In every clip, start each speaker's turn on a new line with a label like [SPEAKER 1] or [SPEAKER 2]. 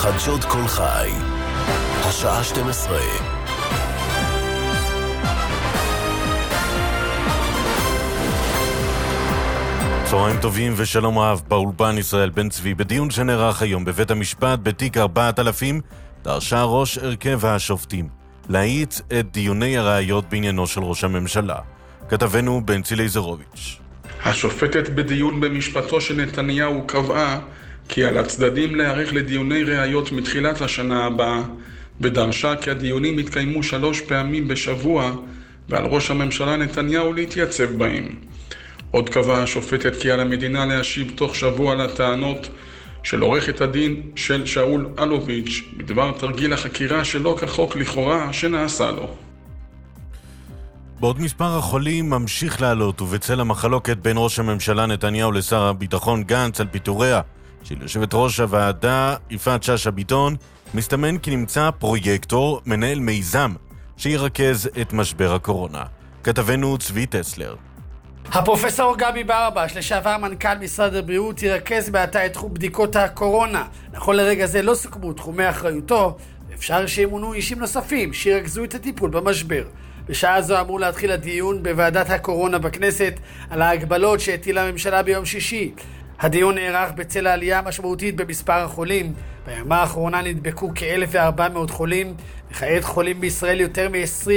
[SPEAKER 1] חדשות כל חי, השעה 12. צהריים טובים ושלום רב. באולפן ישראל בן צבי. בדיון שנערך היום בבית המשפט בתיק 4000 דרשה ראש הרכב השופטים להאיץ את דיוני הראיות בעניינו של ראש הממשלה. כתבנו בנצי לייזרוביץ'.
[SPEAKER 2] השופטת בדיון במשפטו של נתניהו קבעה כי על הצדדים להאריך לדיוני ראיות מתחילת השנה הבאה, ודרשה כי הדיונים יתקיימו 3 פעמים בשבוע ועל ראש הממשלה נתניהו להתייצב בהם. עוד קבעה השופטת כי על המדינה להשיב תוך שבוע לטענות של עורכת הדין של שאול אלוביץ' בדבר תרגיל החקירה שלא כחוק לכאורה שנעשה לו.
[SPEAKER 3] בעוד מספר החולים ממשיך לעלות ובצל המחלוקת בין ראש הממשלה נתניהו לשר הביטחון גנץ על פיטוריה של יושבת ראש הוועדה יפעת שאשא ביטון, מסתמן כי נמצא פרויקטור, מנהל מיזם שירכז את משבר הקורונה. כתבנו צבי טסלר.
[SPEAKER 4] הפרופסור גבי ברבש, לשעבר מנכ"ל משרד הבריאות, ירכז בעתה את תחום בדיקות הקורונה. נכון לרגע זה לא סוכמו תחומי אחריותו, ואפשר שימונו אישים נוספים שירכזו את הטיפול במשבר. בשעה זו אמור להתחיל הדיון בוועדת הקורונה בכנסת על ההגבלות שהטילה הממשלה ביום שישי. הדיון נערך בצל העלייה משמעותית במספר החולים. בימה האחרונה נדבקו כ-1,400 חולים, וכעת חולים בישראל יותר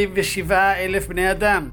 [SPEAKER 4] מ-27,000 בני אדם.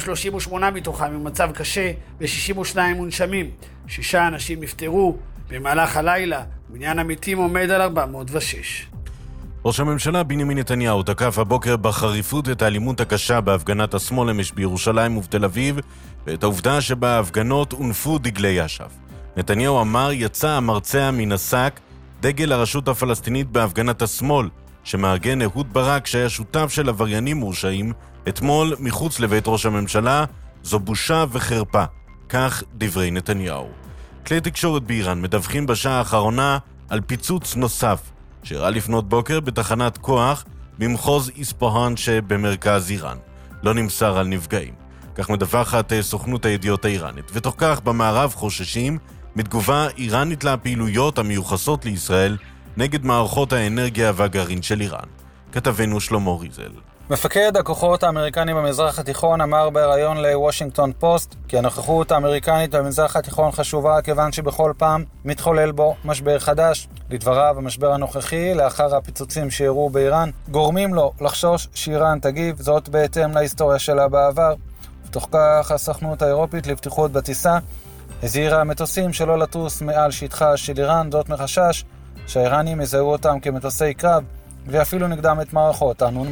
[SPEAKER 4] 238 מתוכם במצב קשה ו62 מונשמים. 6 אנשים נפטרו במהלך הלילה. מניין המתים עומד על 406.
[SPEAKER 3] ראש הממשלה בנימין נתניהו תקף הבוקר בחריפות את האלימות הקשה בהפגנת השמאל אמש בירושלים ובתל אביב, ואת העובדה שבהפגנות הונפו דגלי אש"ף. נתניהו אמר יצא המרצע מן השק דגל הרשות הפלסטינית בהפגנת השמאל, שמארגן אהוד ברק שהיה שותף של עבריינים מורשעים אתמול מחוץ לבית ראש הממשלה. זו בושה וחרפה, כך דברי נתניהו. כלי תקשורת באיראן מדווחים בשעה האחרונה על פיצוץ נוסף שאירע לפנות בוקר בתחנת כוח במחוז איספהאן שבמרכז איראן. לא נמסר על נפגעים. כך מדווחת סוכנות הידיעות האיראנית. ותוך כך במערב חוששים מתגובה איראנית לפעילויות המיוחסות לישראל נגד מערכות האנרגיה והגרעין של איראן. כתבנו שלמה ריזל.
[SPEAKER 5] מפקד הכוחות האמריקנים במזרח התיכון אמר בראיון לוושינגטון פוסט כי הנוכחות האמריקנית במזרח התיכון חשובה כיוון שבכל פעם מתחולל בו משבר חדש. לדבריו, המשבר הנוכחי לאחר הפיצוצים שאירעו באיראן גורמים לו לחשוש שאיראן תגיב, זאת בהתאם להיסטוריה שלה בעבר. ותוך כך הסוכנות האירופית לבטיחות בטיסה הזהירה המטוסים שלא לטוס מעל שטחה של איראן, זאת מחשש שהאיראנים יזהו אותם כמטוסי קרב ואפילו נגדם את מערכות הנ"מ.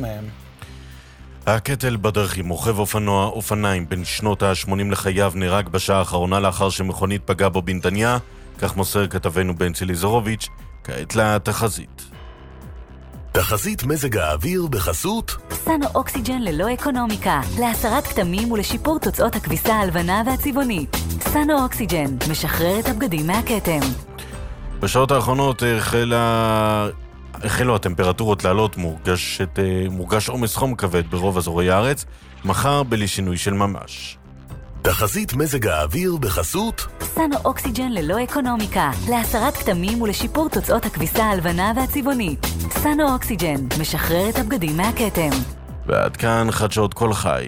[SPEAKER 3] הקטל בדרכים, רוכב אופניים בין שנות ה-80 לחייו נהרג בשעה האחרונה לאחר שמכונית פגע בו בנתניה, כך מוסר כתבנו בנצי לייזרוביץ'. כעת לתחזית.
[SPEAKER 1] תחזית מזג האוויר בחסות
[SPEAKER 6] סנו אוקסיג'ן ללא אקונומיקה, להסרת כתמים ולשיפור תוצאות הכביסה הלבנה והצבעונית. סנו אוקסיג'ן משחרר את הבגדים מהכתם.
[SPEAKER 3] בשעות האחרונות החלו הטמפרטורות לעלות, מורגש עומס חום כבד ברוב אזורי הארץ, מחר בלי שינוי של ממש.
[SPEAKER 1] תחזית מזג האוויר בחסות
[SPEAKER 6] סנו אוקסיג'ן ללא אקונומיקה, להסרת כתמים ולשיפור תוצאות הכביסה הלבנה והצבעונית. סנו אוקסיג'ן משחרר את הבגדים מהכתם.
[SPEAKER 3] ועד כאן חדשות כל חי.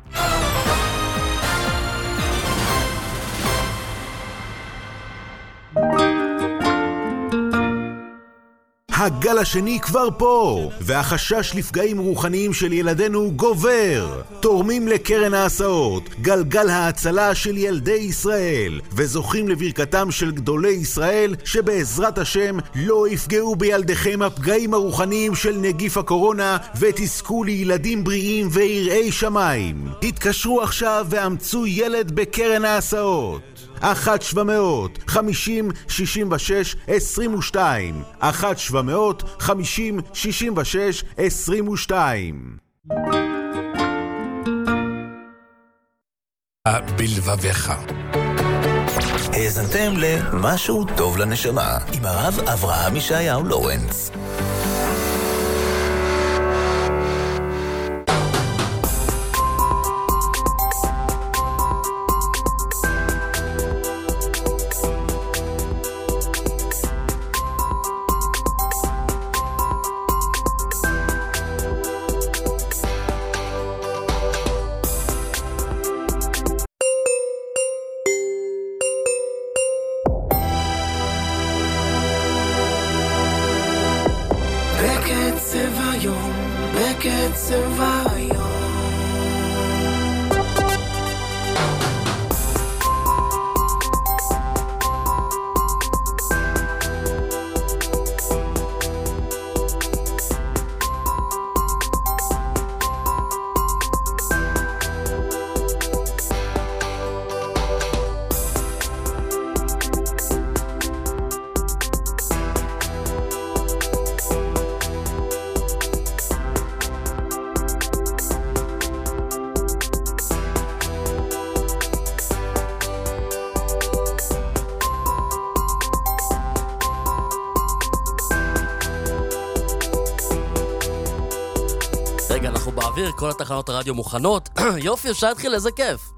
[SPEAKER 7] הגל השני כבר פה, והחשש לפגעים רוחניים של ילדינו גובר. תורמים לקרן ההסעות, גלגל ההצלה של ילדי ישראל, וזוכים לברכתם של גדולי ישראל, שבעזרת השם לא יפגעו בילדיכם הפגעים הרוחניים של נגיף הקורונה, ותזכו לילדים בריאים ויראי שמיים. התקשרו עכשיו ואמצו ילד בקרן ההסעות. 1-700-50-66-22 1-700-50-66-22.
[SPEAKER 1] בלבביך. האזנתם למשהו טוב לנשמה עם הרב אברהם ישעיהו לורנץ.
[SPEAKER 8] היום, בקצב היום.
[SPEAKER 9] רגע, אנחנו באוויר, כל התחנות הרדיו מוכנות. יופי, אפשר להתחיל, איזה כיף.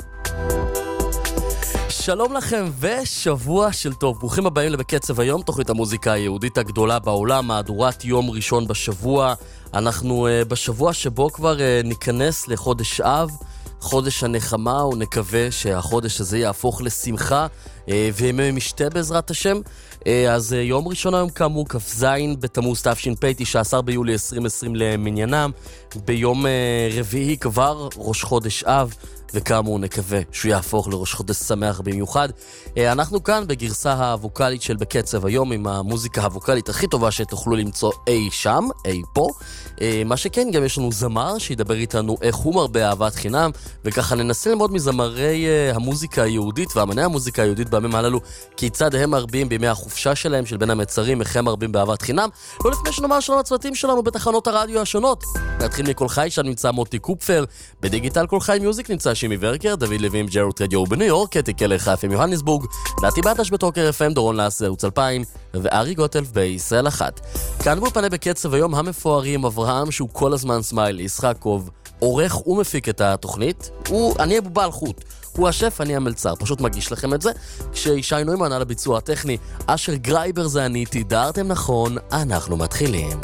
[SPEAKER 9] שלום לכם ושבוע של טוב. ברוכים הבאים לבקצב היום, תוכנית המוזיקה היהודית הגדולה בעולם, מהדורת יום ראשון בשבוע. אנחנו בשבוע שבו כבר ניכנס לחודש אב, חודש הנחמה, ונקווה שהחודש הזה יהפוך לשמחה וימי משתה בעזרת השם. אז יום ראשון היום כאמור כ"ז בתמוז תש"פ, 19 ביולי 2020 למניינם. ביום רביעי כבר ראש חודש אב, וכאמור נקווה שהוא יהפוך לראש חודש שמח במיוחד. אנחנו כאן בגרסה הווקלית של בקצב היום, עם המוזיקה הווקלית הכי טובה שתוכלו למצוא אי שם, אי פה. מה שכן, גם יש לנו זמר שידבר איתנו איך הוא מרבה אהבת חינם, וככה ננסה ללמוד מזמרי המוזיקה היהודית ואמני המוזיקה היהודית בימים הללו, כיצד הם מרבים בימי החופשה שלהם של בין המצרים, איך הם מרבים באהבת חינם. לא לפני שנאמר שלום הצוותים שלנו בתחנות הרדיו השונות. נתחיל מכל חי, שם נמצא מוטי קופפר, בדיגיטל כל חי מיוזיק נמצא שימי ורקר, דוד לוים ג'רות רדיו בניו יורק, קטי קלר חיפה מיוהנסבורג, נתי בטש בטוקר FM, דורון לאסר ערוץ 2000 וארי גוטלף בישראל 1. כאן באולפני בקצב היום המפוארים אברהם, שהוא כל הזמן סמיילי, ישחקוב, עורך ומפיק את התוכנית. אני אבו בעל חוט, הוא השף, אני המלצר, פשוט מגיש לכם את זה. כשישי נוימן על הביצוע הטכני, אשר גרייבר זה אני, תידרתם נכון, אנחנו מתחילים.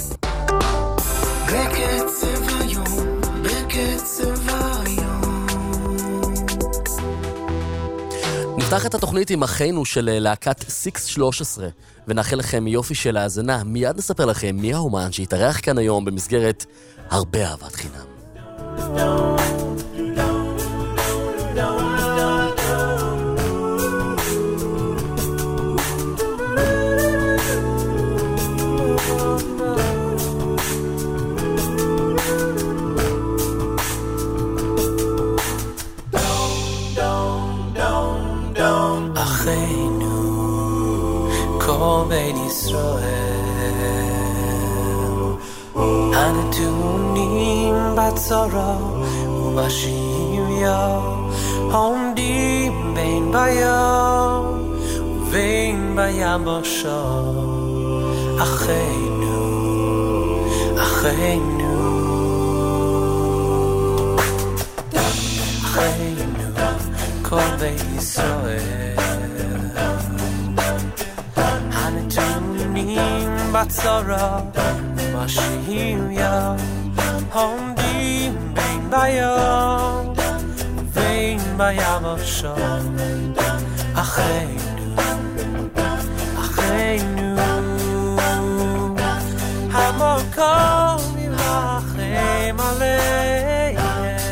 [SPEAKER 8] בקצב היום, בקצב היום.
[SPEAKER 9] נפתח את התוכנית עם אחינו של להקת 613, ונאחל לכם יופי של האזנה. מיד נספר לכם מי האומן שהתארח כאן היום במסגרת הרבה אהבת חינם.
[SPEAKER 8] אחינו כל בית ישראל הנתונים בצרה ובשביה עומדים בין בים ובין ביבשה. אחינו אחינו אחינו כל בית ישראל הנתונים בצרה ובשביה עומדים בין בים ובין ביבשה. אחינו אחינו המקום ירחם עליהם,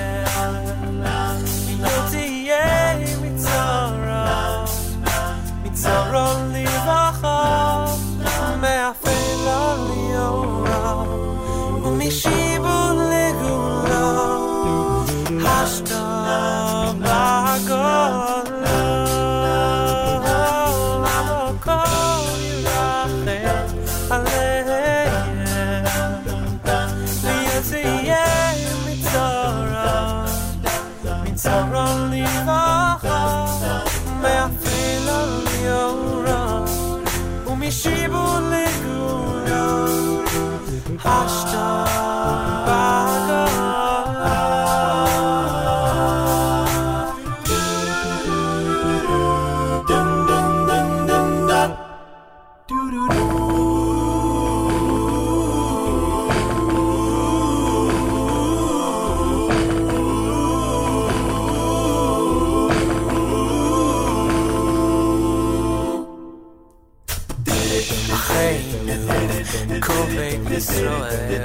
[SPEAKER 8] לא תהיה מצרה מצרה לברכה, מאפל על יורה ומשיבו לגאולה, השתה בגולה. כל בית ישראל.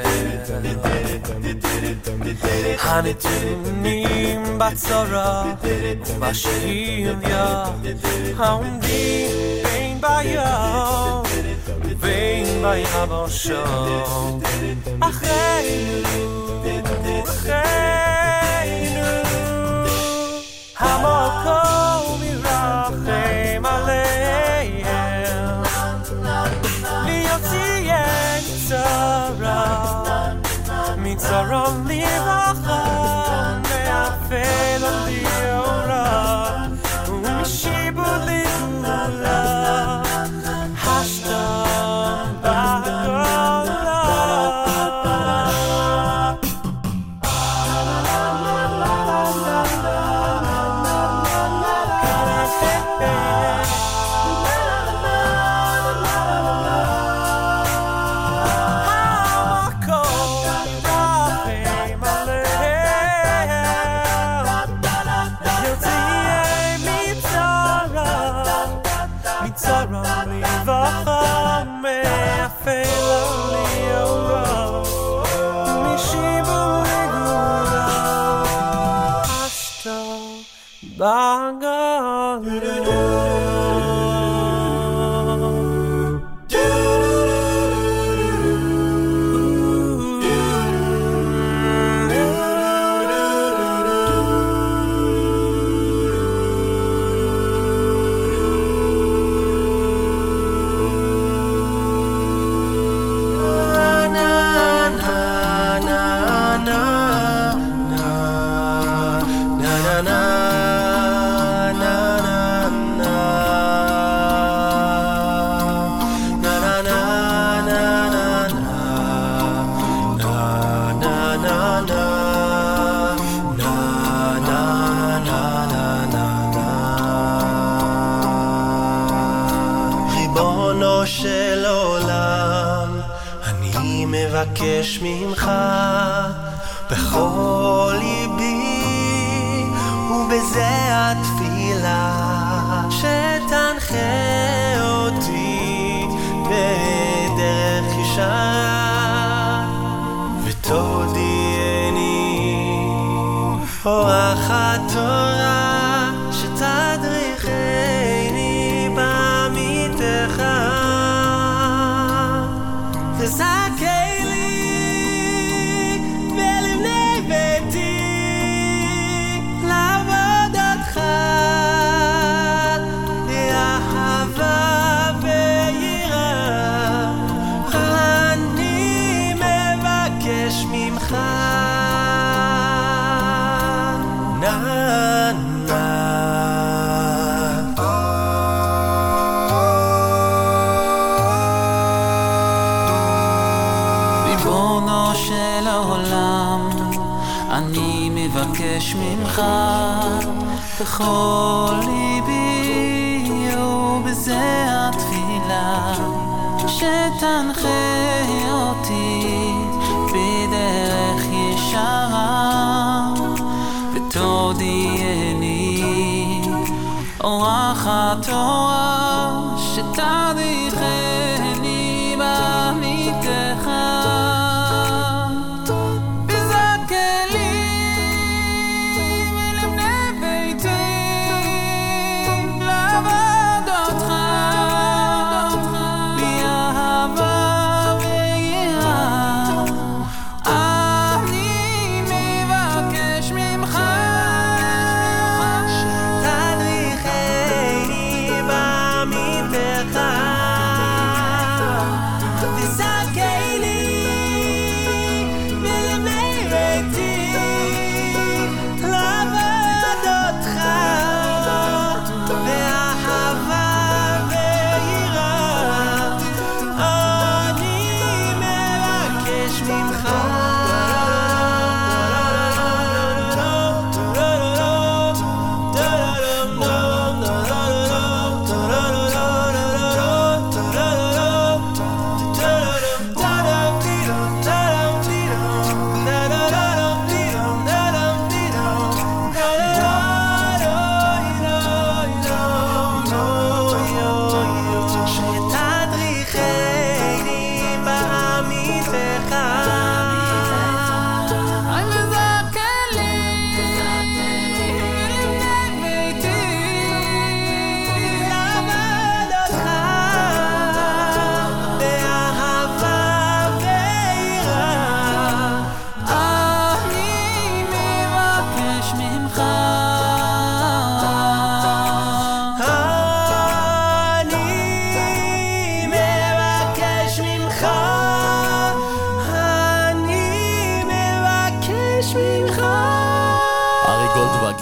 [SPEAKER 8] הנתונים בצרה ובשיליה, העומדים בין בים ובין ביבשות. אחינו, אחינו, המקום ירחם עליהם, ליוציאם מצרה לברכה, מאפל ליאורה, ומשיבו לגאולה, השתם בגולה.
[SPEAKER 10] מבקש ממך בכל ליבי, ובזה התפילה שתנחה אותי בדרך ישרה, ותודיעני אורח התורה שתדריכני בעמיתך, וזכה ממך בכל ליבי, ובזה התפילה שתנחה אותי בדרך ישרה, ותודיעני אורח התורה שתדריכני בעמיתך. תדריכני בעמיתך.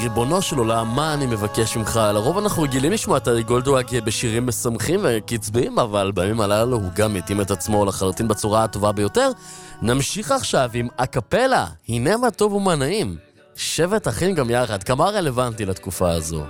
[SPEAKER 9] ריבונו של עולם, מה אני מבקש ממך? לרוב אנחנו רגילים לשמוע את ארי גולדוואג בשירים משמחים וקצביים, אבל בימים הללו הוא גם מתאים את עצמו לחלוטין בצורה הטובה ביותר. נמשיך עכשיו עם אקפלה, הנה מה טוב ומה נעים. שבט אחים גם יחד, כמה רלוונטי לתקופה הזו.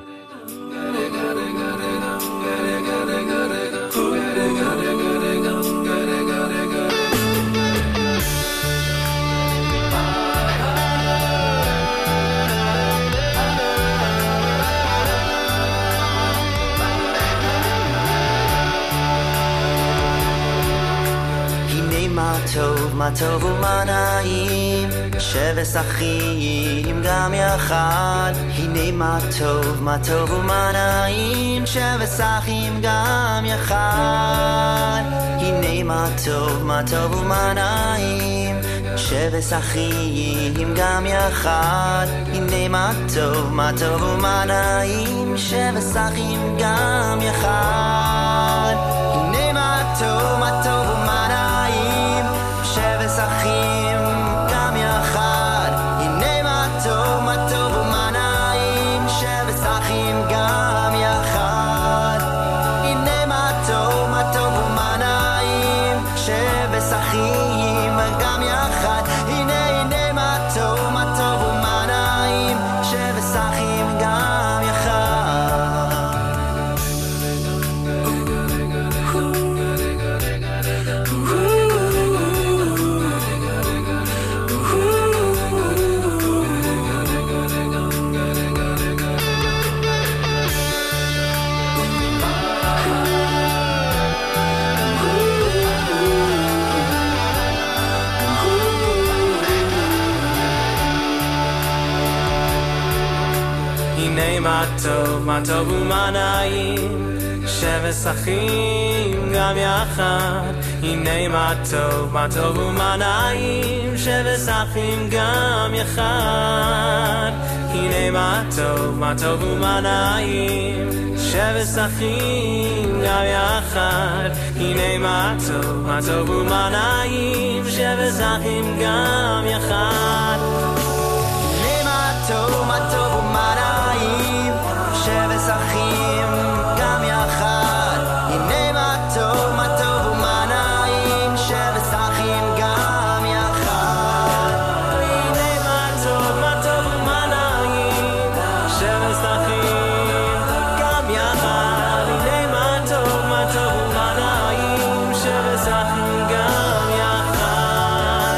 [SPEAKER 11] מה טוב ומה נעים, שבט אחים גם יחד. הנה מה טוב ומה נעים, שבט אחים גם יחד. הנה מה טוב ומה נעים, שבט אחים גם יחד. הנה מה טוב ומה נעים, שבט אחים גם יחד. הנה מה טוב ומה נעים, שבט אחים גם יחד. הנה מה טוב ומה נעים, שבט אחים גם יחד. הנה מה טוב ומה נעים, שבט אחים גם יחד. הנה מה טוב ומה נעים, שבט אחים גם יחד. מה טוב ומה נעים, שבט אחים גם יחד. הנה מה טוב ומה נעים, שבט אחים גם יחד. הנה מה טוב ומה נעים, שבט אחים גם יחד. הנה מה טוב ומה נעים, שבט אחים גם יחד. הנה מה טוב ומה נעים, שבט אחים גם יחד. הנה מה טוב ומה נעים, שבט אחים גם יחד. הנה מה טוב ומה נעים, שבט אחים גם יחד. הנה מה טוב ומה נעים, שבט אחים גם יחד.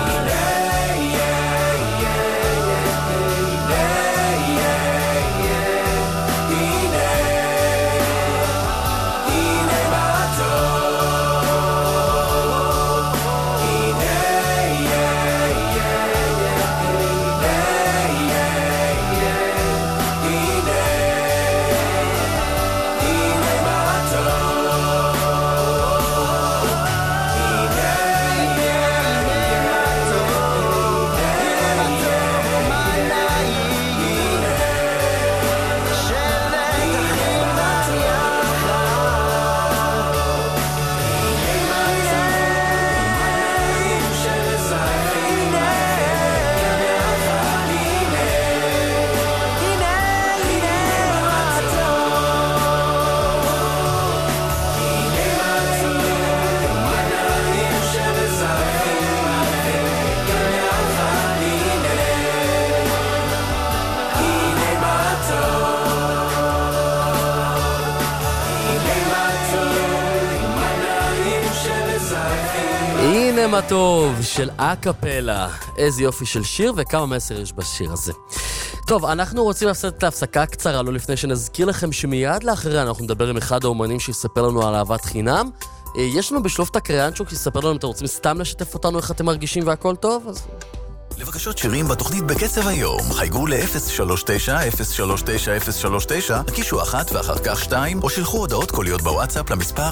[SPEAKER 9] הנה מה טוב של אקפלה. איזה יופי של שיר וכמה מסר יש בשיר הזה. טוב, אנחנו רוצים לעשות את ההפסקה קצרה, לא לפני שנזכיר לכם שמיד לאחריה אנחנו נדבר עם אחד האומנים שיספר לנו על אהבת חינם. יש לנו בשלוף את הקריאנצ'וק שיספר לנו אם אתם רוצים סתם לשתף אותנו איך אתם מרגישים והכל טוב, אז...
[SPEAKER 12] לבקשות שירים בתוכנית בקצב היום, חייגו ל-039-039-039, הקישו 1 ואחר כך 2, או שלחו הודעות קוליות בוואטסאפ למספר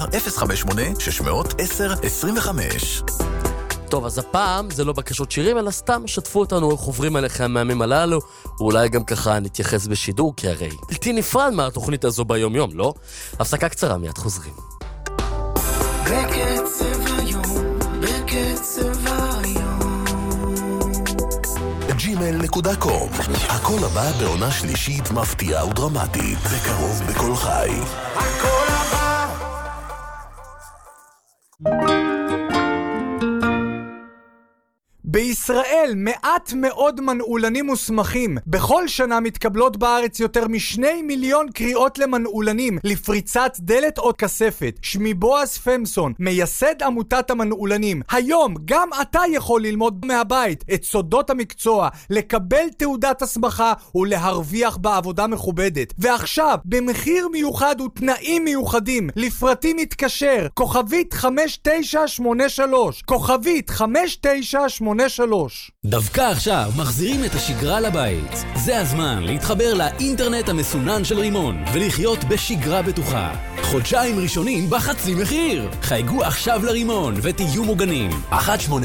[SPEAKER 12] 058-600-1025.
[SPEAKER 9] טוב, אז הפעם זה לא בקשות שירים, אלא סתם שתפו אותנו איך עוברים עליכם מהימים הללו, ואולי גם ככה נתייחס בשידור, כי הרי בלתי נפרד מהתוכנית הזו ביום יום, לא? הפסקה קצרה, מיד חוזרים.
[SPEAKER 13] בקצב היום, בקצב היום.
[SPEAKER 12] gmail.com. הכל הבא בעונה שלישית מפתיעה ודרמטית. בקרוב בכל חי.
[SPEAKER 8] הכל הבא.
[SPEAKER 13] בישראל מעט מאוד מנעולנים מוסמכים. בכל שנה מתקבלות בארץ יותר מ2 מיליון קריאות למנעולנים לפריצת דלת או כספת. שמי בועז פמסון, מייסד עמותת המנעולנים. היום גם אתה יכול ללמוד מהבית את סודות המקצוע, לקבל תעודת הסמכה ולהרוויח בעבודה מכובדת. ועכשיו, במחיר מיוחד ותנאים מיוחדים, לפרטים מתקשר, כוכבית 5983, כוכבית 5983.
[SPEAKER 14] דווקא עכשיו מחזירים את השגרה לבית. זה הזמן להתחבר לאינטרנט המסונן של רימון ולחיות בשגרה בטוחה. חודשיים ראשונים בחצי מחיר. חייגו עכשיו לרימון ותהיו מוגנים. 1-800-222-234.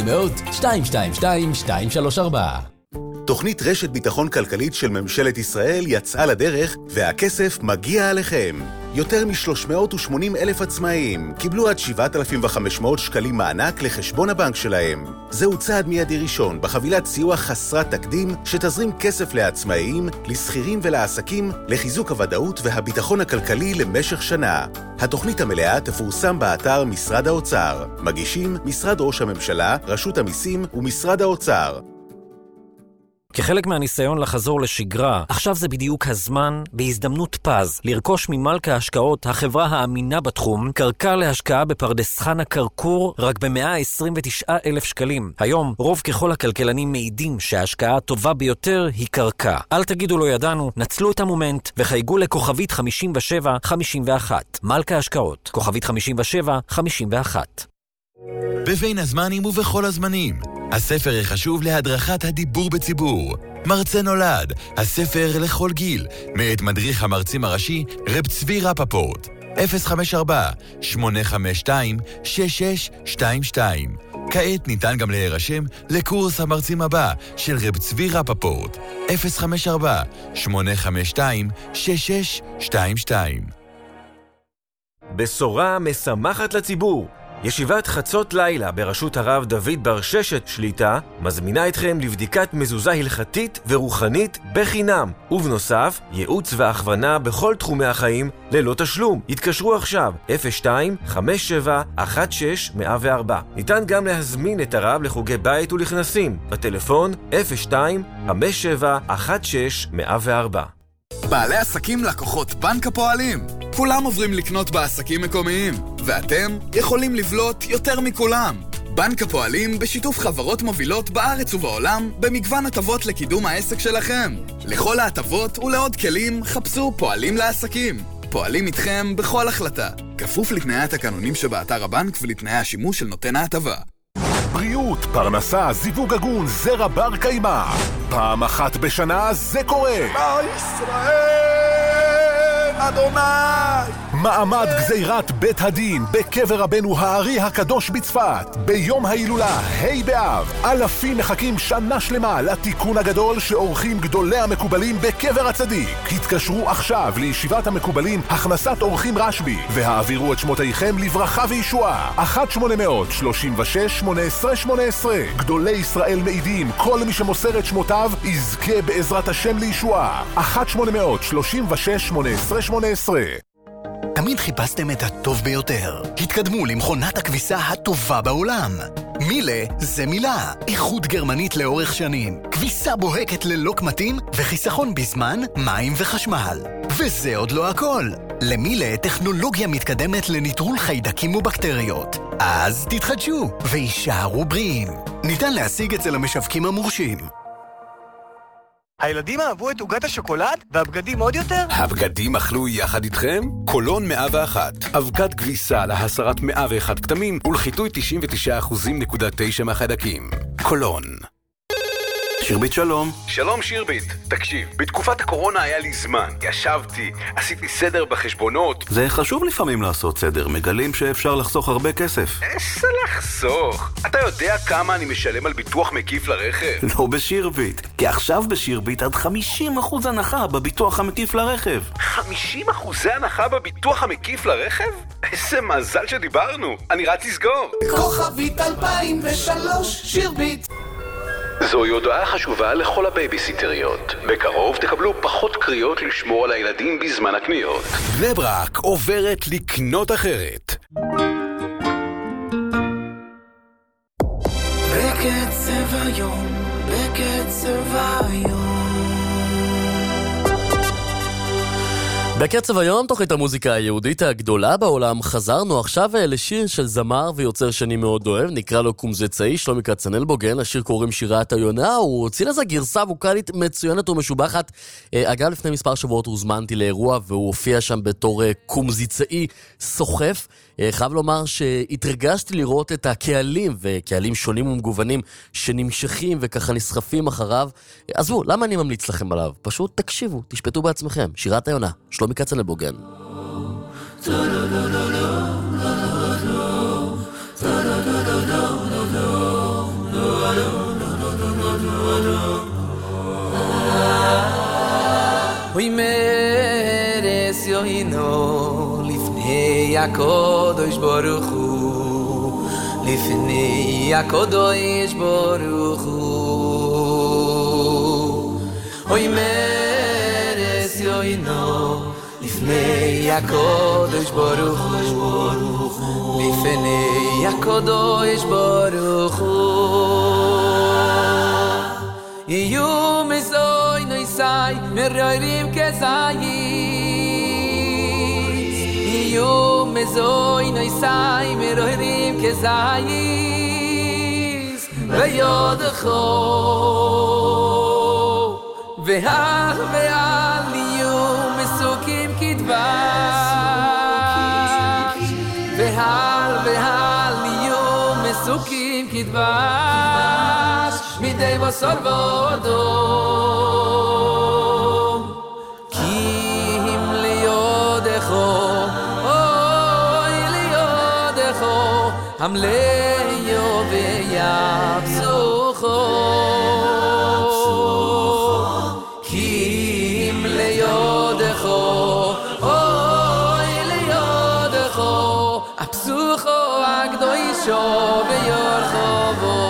[SPEAKER 7] תוכנית רשת ביטחון כלכלית של ממשלת ישראל יצאה לדרך והכסף מגיע עליכם. יותר מ-380,000 עצמאים קיבלו עד 7,500 שקלים מענק לחשבון הבנק שלהם. זהו צעד מיידי ראשון בחבילת סיוע חסרת תקדים שתזרים כסף לעצמאים, לסחירים ולעסקים לחיזוק הוודאות והביטחון הכלכלי למשך שנה. התוכנית המלאה תפורסם באתר משרד האוצר. מגישים משרד ראש הממשלה, רשות המיסים ומשרד האוצר.
[SPEAKER 15] כחלק מהניסיון לחזור לשגרה, עכשיו זה בדיוק הזמן, בהזדמנות פז, לרכוש ממלכה ההשקעות, החברה האמינה בתחום, קרקע להשקעה בפרדס חנה קרקור, רק ב-129,000 שקלים. היום, רוב ככל הכלכלנים מעידים שההשקעה הטובה ביותר היא קרקע. אל תגידו לא ידענו, נצלו את המומנט, וחייגו לכוכבית 5751. מלכה ההשקעות, כוכבית 5751.
[SPEAKER 16] בבין הזמנים ובכל הזמנים. הספר החשוב להדרכת הדיבור בציבור. מרצה נולד, הספר לכל גיל, מאת מדריך המרצים הראשי, רב צבי רפפורט. 054-852-6622. כעת ניתן גם להירשם לקורס המרצים הבא של רב צבי רפפורט. 054-852-6622.
[SPEAKER 17] בשורה משמחת לציבור. ישיבת חצות לילה בראשות הרב דוד בר ששת שליטה מזמינה אתכם לבדיקת מזוזה הלכתית ורוחנית בחינם, ובנוסף ייעוץ והכוונה בכל תחומי החיים ללא תשלום. התקשרו עכשיו 02-5716-104. ניתן גם להזמין את הרב לחוגי בית ולכנסים בטלפון 02-5716-104.
[SPEAKER 18] בעלי עסקים לקוחות בנק הפועלים. כולם עוברים לקנות בעסקים מקומיים, ואתם יכולים לבלוט יותר מכולם. בנק הפועלים בשיתוף חברות מובילות בארץ ובעולם במגוון הטבות לקידום העסק שלכם. לכל ההטבות ולעוד כלים חפשו פועלים לעסקים. פועלים איתכם בכל החלטה, כפוף לתנאי התקנונים שבאתר הבנק ולתנאי השימוש של נותן ההטבה.
[SPEAKER 7] בריאות, פרנסה, זיווג הגון, זרע בר קיימא. פעם אחת בשנה זה קורה. ישראל, אדוני. מעמד גזירת בית הדין בקבר רבנו הארי הקדוש בצפת. ביום ההילולה, ה' באב, אלפים מחכים שנה שלמה לתיקון הגדול שעורכים גדולי המקובלים בקבר הצדיק. התקשרו עכשיו לישיבת המקובלים הכנסת אורחים רשבי, והעבירו את שמותיכם לברכה וישועה. 1-800-36-18-18. גדולי ישראל מעידים, כל מי שמוסר את שמותיו יזכה בעזרת השם לישועה. 1-800-36-18-18.
[SPEAKER 19] תמיד חיפשתם את הטוב ביותר. התקדמו למכונת הכביסה הטובה בעולם. מילה זה מילה. איכות גרמנית לאורך שנים. כביסה בוהקת ללא קמטים וחיסכון בזמן, מים וחשמל. וזה עוד לא הכל. למילה טכנולוגיה מתקדמת לניטרול חיידקים ובקטריות. אז תתחדשו וישארו בריאים. ניתן להשיג אצל המשווקים המורשים.
[SPEAKER 20] הילדים אהבו את עוגת השוקולד והבגדים עוד יותר?
[SPEAKER 12] הבגדים אכלו יחד איתכם? קולון 101. אבקת כביסה להסרת 101 כתמים ולחיטוי 99.9% מהחיידקים. קולון. שירבית שלום.
[SPEAKER 21] שלום שירבית. תקשיב, בתקופת הקורונה היה לי זמן. ישבתי, עשיתי סדר בחשבונות.
[SPEAKER 12] זה חשוב לפעמים לעשות סדר. מגלים שאפשר לחסוך הרבה כסף.
[SPEAKER 21] איזה לחסוך? אתה יודע כמה אני משלם על ביטוח מקיף לרכב?
[SPEAKER 12] לא בשירבית. כי עכשיו בשירבית עד 50% הנחה בביטוח המקיף לרכב.
[SPEAKER 21] 50% הנחה בביטוח המקיף לרכב? איזה מזל שדיברנו. אני רץ לסגור.
[SPEAKER 8] כוכבית 2003 שירבית.
[SPEAKER 21] זוהי הודעה חשובה לכל הבייביסיטריות. בקרוב תקבלו פחות קריאות לשמור על הילדים בזמן הקניות.
[SPEAKER 12] בני ברק עוברת לקנות אחרת.
[SPEAKER 10] בקצב היום, בקצב היום.
[SPEAKER 9] בקצב היום, תוכנית המוזיקה היהודית הגדולה בעולם, חזרנו עכשיו לשיר של זמר ויוצר שאני מאוד אוהב, נקרא לו קומזצאי, שלומי כצנלבוגן, לשיר קוראים שירת היונה, הוא הוציא לזה גרסה ווקלית מצוינת ומשובחת. אגב, לפני מספר שבועות הוזמנתי לאירוע והוא הופיע שם בתור קומזצאי סוחף. חייב לומר שהתרגשתי לראות את הקהלים, וקהלים שונים ומגוונים שנמשכים וככה נסחפים אחריו. עזבו, למה אני ממליץ לכם עליו? פשוט תקשיבו, תשפטו בעצמכם. שירת היונה, שלומי כצנלבוגן.
[SPEAKER 10] Hoy mereció y no לפני הקודש ברוך הוא, לפני הקודש ברוך הוא. אוי מרס יוינו, לפני הקודש ברוך הוא, לפני הקודש ברוך הוא. יהיו מזוי נויסי מרוירים כזייס, יהיו מזוי נויסי מרוירים כזייס, ויודכו והר ועל יהיו מסוקים כדבש, והר ועל יהיו מסוקים כדבש, מדי בשר ואודום, כי אם ליודכו, אוי ליודכו, המליו ויבסוכו, כי אם ליודכו, אוי ליודכו, הפסוכו הקדושו ויורחובו.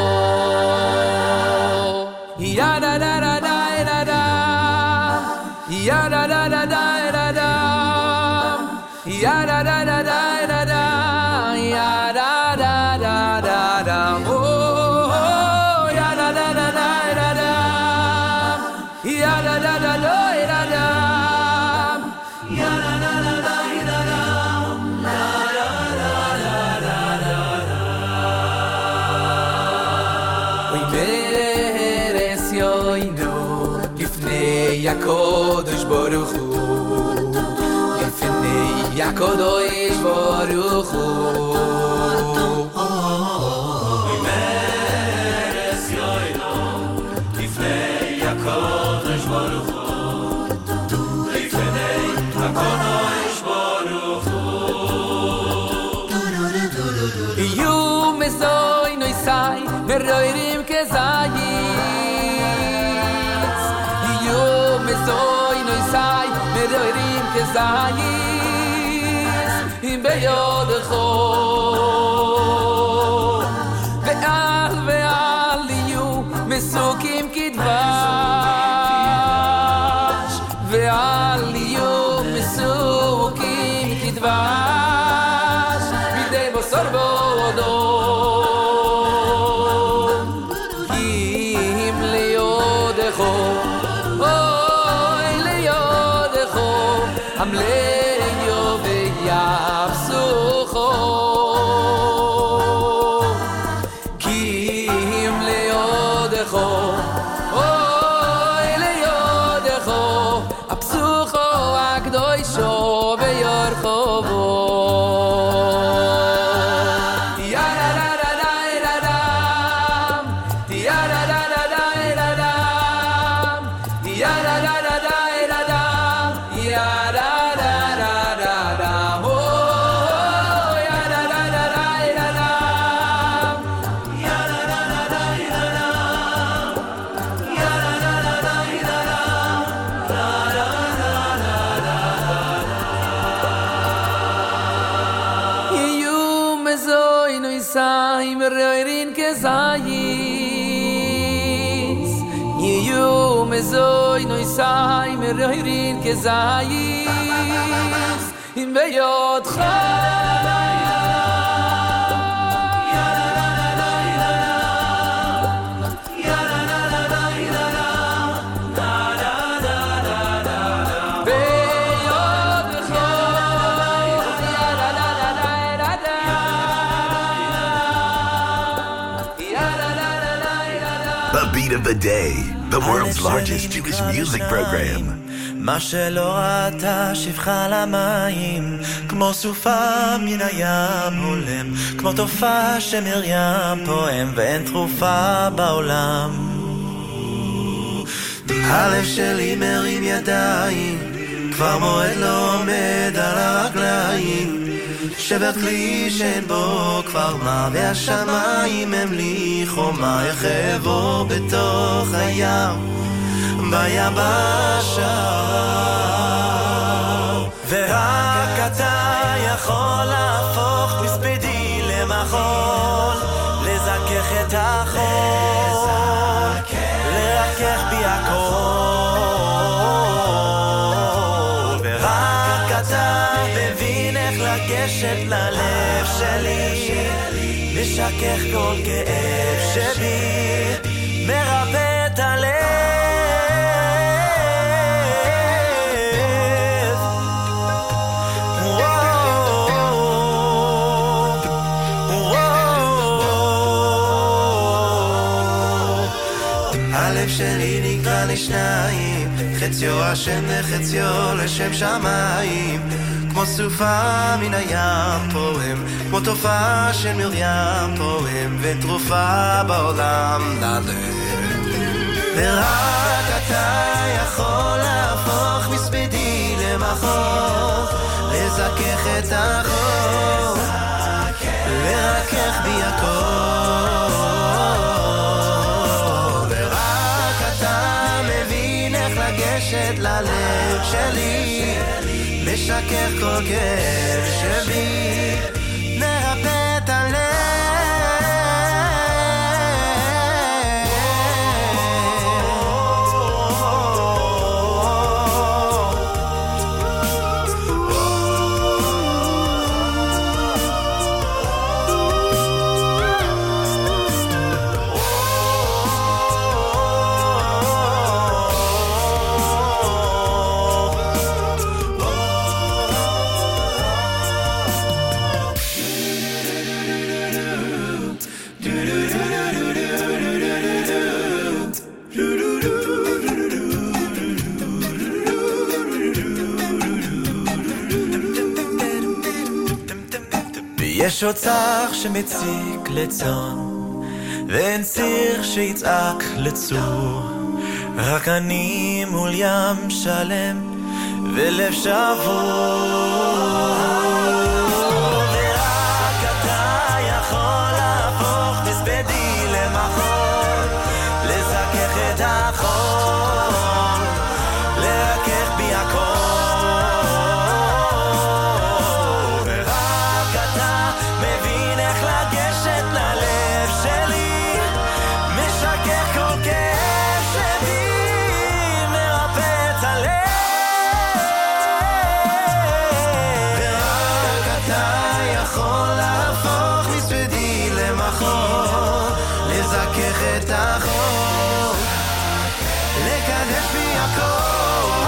[SPEAKER 10] Ya da da da da da da, ya da da da da da da, ya da da da da da da, ya da da da da da, oh ya da da da da da da, ya da da da da da da, ya da da da da da da, la da da da da da da. הקודש ברוך הוא, לפני הקודש ברוך הוא. מרס יוינו, לפני הקודש ברוך הוא, לפני הקודש ברוך הוא. יהיו מזוי נויסי ורוירים כזייס, מזוי נויסי מרוירים כזייס, אם ביודכו ועל ועל יהיו מסוקים כדבש, ועל יהיו מסוקים כדבש, מדי בשר ואודום, כי אם ליודכו המליו ויבסוכו, כי אם ליודכו, אוי ליודכו, הפסוכו הקדושו ויורחובו. Yu mezoi no isai meroirin kezayis im beyotcha
[SPEAKER 12] Beat of the Day, the world's largest Jewish music program.
[SPEAKER 11] מה שלא ראתה שפחה למים, כמו סופה מן הים הולם, כמו תופעה שמרים פועם ואין תרופה בעולם. הלב שלי מרים ידיים, כבר מועד לא עומד על הרגליים, שבר כלי שאין בו כבר מה, והשמיים הם לי חומה, יחבו בתוך הים ביבשה, ורק אתה יכול להפוך מספדי למחול, לזכך את החול, לרכך בי הכל, ורק אתה מבין איך לגשת ללב שלי, לשכך כל כאב שבי, מרפא את הלב. הלב שלי נקרא לשניים, חציו השם וחציו לשם שמיים, כמו סופה מן הים פועם, כמו תופעה של מרים פועם, ותרופה בעולם ללב. ורק אתה יכול להפוך מספדי למחול, לזכך את החול, לרכך בי הכל, ורק אתה מבין איך לגשת ללב שלי, לשכך כל כאב שבי, נרפא את הלב. יש אוצר שמציק לצאן, ואין ציר שיצעק לצור, רק אני מול ים שלם ולב שבור, ורק אתה יכול להפוך מספדי למחול, לזכך את החול, לרכך בי הכל, את החול, לקדש בי הכל,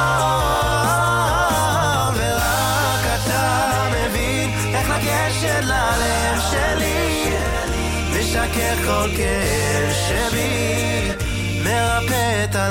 [SPEAKER 11] ורק אתה מבין איך לגשת ללב שלי, לשכך כל כאב שבי, מרפא את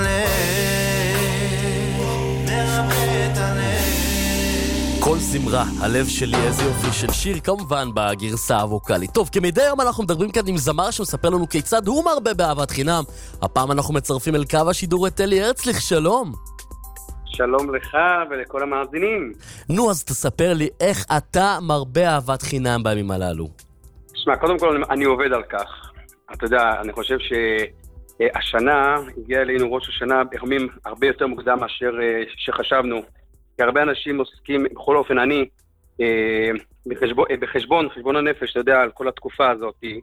[SPEAKER 11] הלב, מרפא את הלב.
[SPEAKER 9] כל זמרה, הלב שלי, איזה יופי של שיר, כמובן בגרסה הווקלית. טוב, כמדי יום אנחנו מדברים כאן עם זמר שמספר לנו כיצד הוא מרבה באהבת חינם. הפעם אנחנו מצרפים אל קו השידור את אלי הרצליך, שלום.
[SPEAKER 2] שלום לך ולכל המאזינים.
[SPEAKER 9] נו, אז תספר לי איך אתה מרבה אהבת חינם בימים הללו.
[SPEAKER 2] תשמע, קודם כל אני עובד על כך. אתה יודע, אני חושב שהשנה הגיע אלינו ראש השנה בימים הרבה יותר מוקדם מאשר שחשבנו. כי הרבה אנשים עוסקים, בכל אופן אני, בחשבון הנפש, אתה יודע, על כל התקופה הזאת,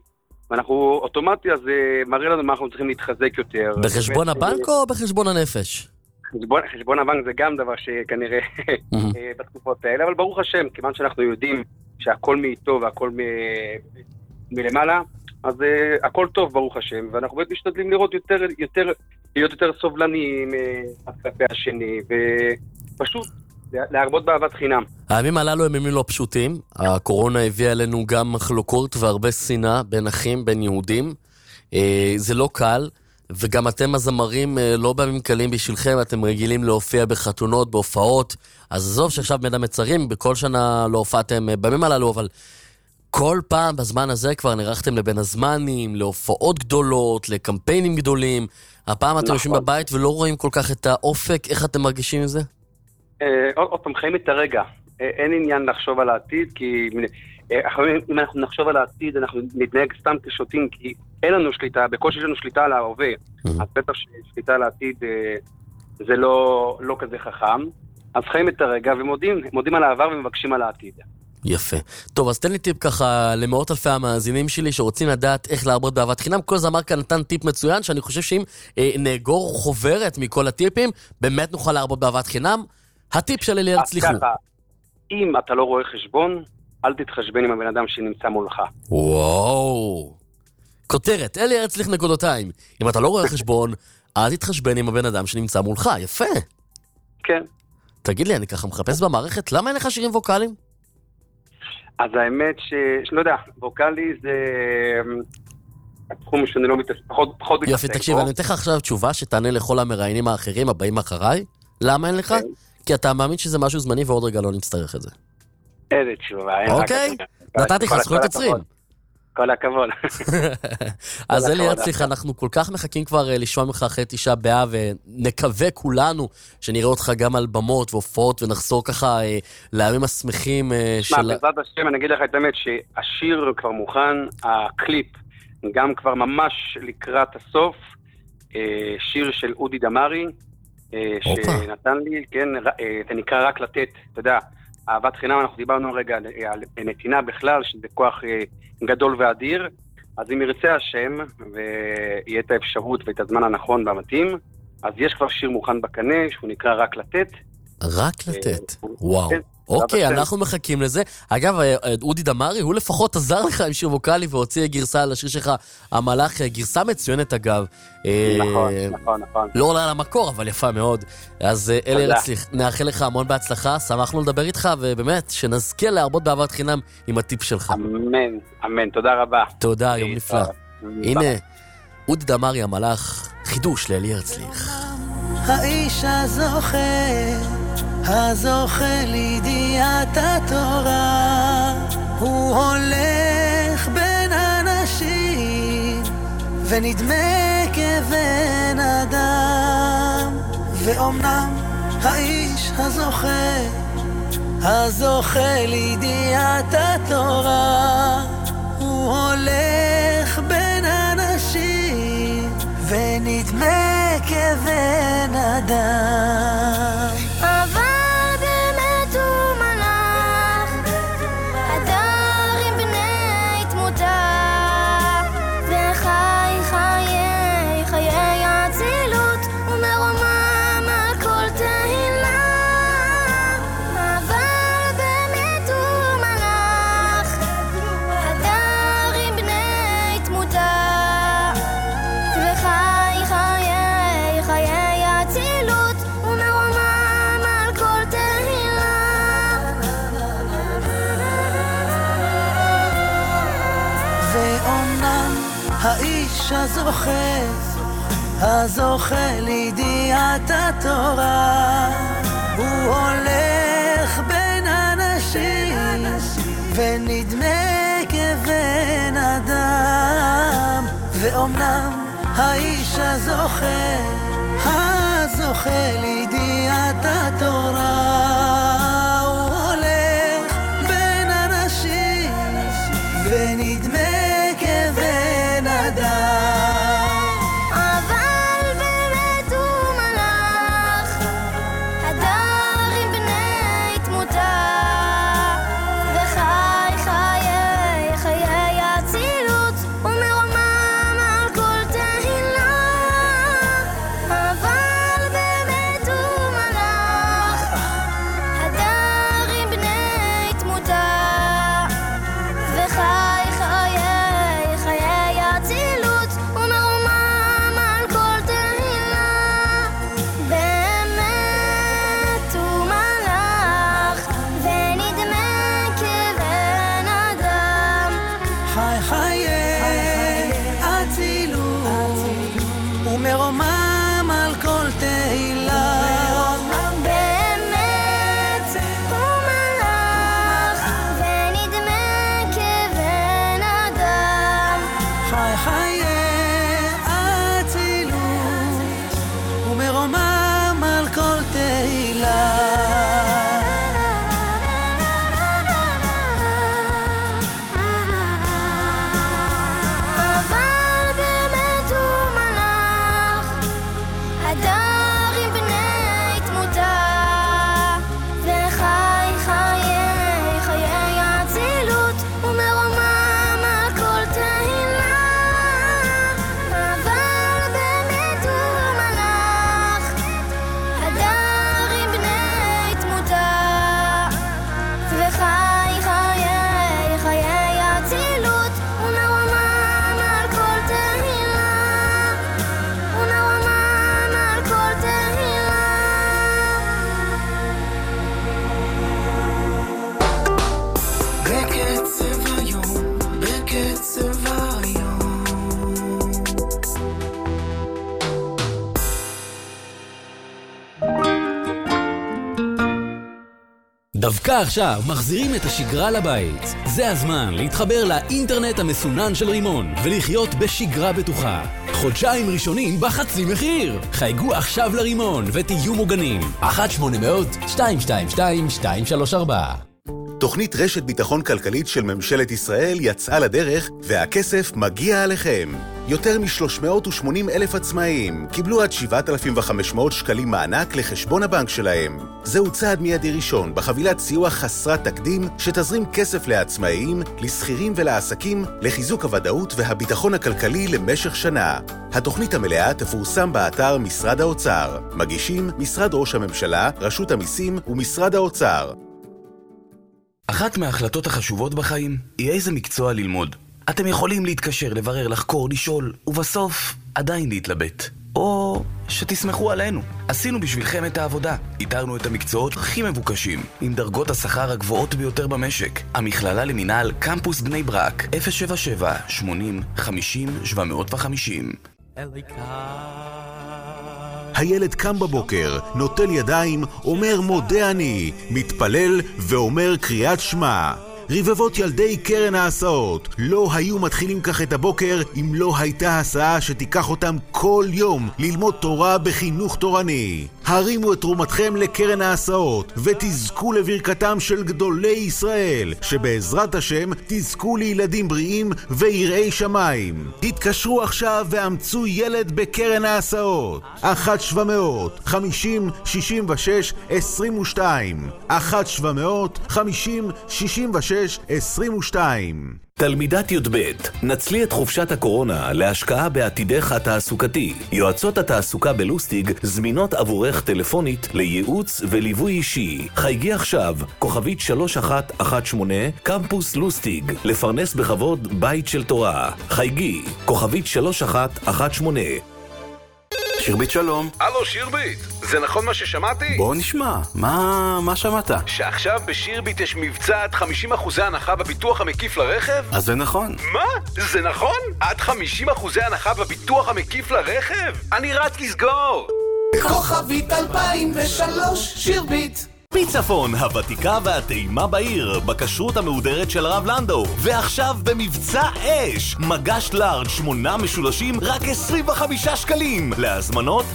[SPEAKER 2] ואנחנו אוטומטי, אז מראה לנו מה אנחנו צריכים להתחזק יותר.
[SPEAKER 9] בחשבון הבנק או בחשבון הנפש?
[SPEAKER 2] חשבון הבנק זה גם דבר שכנראה בתקופות האלה, אבל ברוך השם, כיוון שאנחנו יודעים שהכל מאיתו והכל מלמעלה, אז הכל טוב ברוך השם, ואנחנו באמת משתדלים לראות להיות יותר סובלניים כלפי השני, ופשוט להרבות באהבת חינם.
[SPEAKER 9] הימים הללו הם ימים לא פשוטים, הקורונה הביאה אלינו גם מחלוקות והרבה שנאה בין אחים, בין יהודים, זה לא קל, וגם אתם הזמרים לא בימים קלים בשבילכם, אתם רגילים להופיע בחתונות, בהופעות, אז עזוב שעכשיו בין המצרים, בכל שנה לא הופעתם בימים הללו, אבל כל פעם בזמן הזה כבר נערכתם לבין הזמנים, להופעות גדולות, לקמפיינים גדולים, הפעם אתם יושבים בבית ולא רואים כל כך את האופק, איך אתם מרגישים עם זה?
[SPEAKER 2] עוד פעם, חיים את הרגע, אין עניין לחשוב על העתיד, כי אם אנחנו נחשוב על העתיד, אנחנו נתנהג סתם כשוטים, כי אין לנו שליטה, בקושי יש לנו שליטה על ההווה, אז בטח ששליטה על העתיד זה לא כזה חכם, אז חיים את הרגע ומודים על העבר ומבקשים על העתיד.
[SPEAKER 9] יפה. טוב, אז תן לי טיפ ככה למאות אלפי המאזינים שלי שרוצים לדעת איך להרבות באהבת חינם. כל זמר כאן נתן טיפ מצוין, שאני חושב שאם נאגור חוברת מכל הטיפים, באמת נוכל להרבות באהבת חינם. הטיפ של אלי ארץ ליחו.
[SPEAKER 2] אם אתה לא רואה חשבון, אל תתחשבן עם הבן אדם שנמצא מולך.
[SPEAKER 9] וואו. כותרת, אלי ארץ ליח נקודותיים. אם אתה לא רואה חשבון, אל תתחשבן עם הבן אדם שנמצא מולך. יפה.
[SPEAKER 2] כן.
[SPEAKER 9] תגיד לי, אני ככה מחפש במערכת, למה אין לך שירים ווקליים?
[SPEAKER 2] אז האמת שלא יודע, ווקלי זה התחום שאני לא מתעסק, פחות מתעסק.
[SPEAKER 9] יופי, תקשיב, אני אתן לך עכשיו תשובה שתענה לכל המראיינים האחרים הבאים אחריי. למה אין לך? כי אתה מאמין שזה משהו זמני ועוד רגע לא נצטרך את זה.
[SPEAKER 2] איזה תשובה.
[SPEAKER 9] אוקיי, נתתי לך זכויות יוצרים.
[SPEAKER 2] כל הכבוד.
[SPEAKER 9] אז אלי ארצליך, אנחנו כל כך מחכים כבר לשמוע ממך אחרי 9 באב, ונקווה כולנו שנראה אותך גם על במות והופעות, ונחזור ככה לימים השמחים של...
[SPEAKER 2] בעזרת השם, אני אגיד לך את האמת שהשיר כבר מוכן, הקליפ גם כבר ממש לקראת הסוף, שיר של אודי דמרי, שנתן לי, כן, זה נקרא רק לתת, אתה יודע, אהבת חינם, אנחנו דיברנו רגע על נתינה בכלל, שזה כוח גדול ואדיר, אז אם ירצה השם, ויהיה את האפשרות ואת הזמן הנכון והמתאים, אז יש כבר שיר מוכן בקנה, שהוא נקרא רק לתת.
[SPEAKER 9] רק לתת, וואו. אוקיי, אנחנו מחכים לזה. אגב, אודי דמרי, הוא לפחות עזר לך עם שיר ווקלי, והוציא גרסה על השיר שלך, המלאך, גרסה מצוינת אגב.
[SPEAKER 2] נכון.
[SPEAKER 9] לא עולה על המקור, אבל יפה מאוד. אז אלי ארצליך, נאחל לך המון בהצלחה, שמחנו לדבר איתך, ובאמת, שנזכה להרבות באהבת חינם עם הטיפ שלך.
[SPEAKER 2] אמן, תודה רבה.
[SPEAKER 9] תודה, יום נפלא. הנה, אודי דמרי, המלאך, חידוש לאלי ארצליך.
[SPEAKER 11] האיש הזוכה לידיעת התורה, הוא הולך בין אנשים ונדמה כבן אדם, ואומנם האיש הזוכה לידיעת התורה, הוא הולך בין אנשים ונדמה כבן אדם.
[SPEAKER 4] אבל באמת הוא מלאך, הדר עם בני תמותה, וחי חיי אצילות, ומרומם על כל תהילה. אבל באמת הוא מלאך, הדר עם בני תמותה, וחי חיי אצילות, ומרומם על כל תהילה.
[SPEAKER 11] ואומנם האיש הזוכה לידיעת התורה, הוא הולך בין אנשים ונדמה כבן אדם, ואומנם האיש הזוכה לידיעת התורה, הוא הולך בין אנשים ונדמה כבן אדם.
[SPEAKER 4] אבל באמת הוא מלאך, הדר עם בני תמותה, וחי חיי אצילות, ומרומם
[SPEAKER 11] חי חיי אצילות ומרומם על כל תהילה
[SPEAKER 4] באמת הוא מלאך ונדמה כבן אדם
[SPEAKER 11] חי חיי אצילות ומרומם על כל תהילה
[SPEAKER 14] דווקא עכשיו מחזירים את השגרה לבית. זה הזמן להתחבר לאינטרנט המסונן של רימון ולחיות בשגרה בטוחה. חודשיים ראשונים בחצי מחיר. חייגו עכשיו לרימון ותהיו מוגנים. 1-800-222-234.
[SPEAKER 7] תוכנית רשת ביטחון כלכלית של ממשלת ישראל יצאה לדרך והכסף מגיע עליכם. יותר מ-380,000 עצמאים קיבלו עד 7,500 שקלים מענק לחשבון הבנק שלהם. זהו צעד מיידי ראשון בחבילת סיוע חסרת תקדים שתזרים כסף לעצמאים, לסחירים ולעסקים לחיזוק הוודאות והביטחון הכלכלי למשך שנה. התוכנית המלאה תפורסם באתר משרד האוצר. מגישים משרד ראש הממשלה, רשות המיסים ומשרד האוצר.
[SPEAKER 5] אחת מההחלטות החשובות בחיים היא איזה מקצוע ללמוד. אתם יכולים להתקשר, לברר, לחקור, לשאול, ובסוף עדיין להתלבט. או שתסמכו עלינו. עשינו בשבילכם את העבודה. איתרנו את המקצועות הכי מבוקשים, עם דרגות השכר הגבוהות ביותר במשק. המכללה למינהל קמפוס בני ברק, 077-80-50-750.
[SPEAKER 7] הילד קם בבוקר, נוטל ידיים, אומר מודה אני, מתפלל ואומר קריאת שמע. רבבות ילדי קרן ההסעות לא היו מתחילים כך את הבוקר אם לא הייתה הסעה שתיקח אותם כל יום ללמוד תורה בחינוך תורני. הרימו את תרומתכם לקרן ההסעות ותזכו לברכתם של גדולי ישראל, שבעזרת השם תזכו לילדים בריאים ויראי שמיים. התקשרו עכשיו ואמצו ילד בקרן ההסעות. 1-700-50-66-22 1-700-50-66-22.
[SPEAKER 12] תלמידת י"ב, נצלי את חופשת הקורונה להשקעה בעתידך התעסוקתי. יועצות התעסוקה בלוסטיג זמינות עבורך טלפונית לייעוץ וליווי אישי. חייגי עכשיו, כוכבית 3118, קמפוס לוסטיג, לפרנס בכבוד בית של תורה. חייגי, כוכבית 3118.
[SPEAKER 21] שירבית שלום. הלו שירבית, זה נכון מה ששמעתי?
[SPEAKER 5] בוא נשמע, מה שמעת?
[SPEAKER 21] שעכשיו בשירבית יש מבצע עד 50% הנחה בביטוח המקיף לרכב?
[SPEAKER 5] אז זה נכון.
[SPEAKER 21] מה? זה נכון? עד 50% הנחה בביטוח המקיף לרכב? אני רץ לסגור!
[SPEAKER 11] כוכבית 2003 שירבית.
[SPEAKER 12] פיצפון, הוותיקה והטעימה בעיר, בכשרות המהודרת של הרב לנדו. ועכשיו במבצע אש, מגש לארג' 8 משולשים, רק 25 שקלים. להזמנות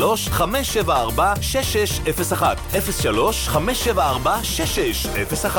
[SPEAKER 12] 03-574-6601 03-574-6601.